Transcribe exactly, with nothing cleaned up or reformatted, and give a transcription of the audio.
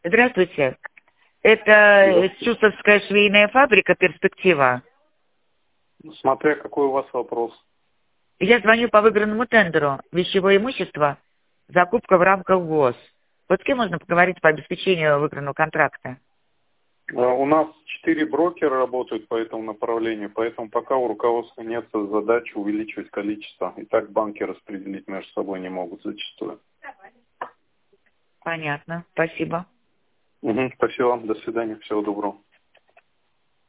Здравствуйте. Это Чусовская швейная фабрика «Перспектива». Смотря какой у вас вопрос. Я звоню по выигранному тендеру. Вещевое имущество, закупка в рамках ГОС. Вот с кем можно поговорить по обеспечению выигранного контракта? У нас четыре брокера работают по этому направлению, поэтому пока у руководства нет задачи увеличивать количество. И так банки распределить между собой не могут зачастую. Понятно. Спасибо. Угу, спасибо вам. До свидания. Всего доброго.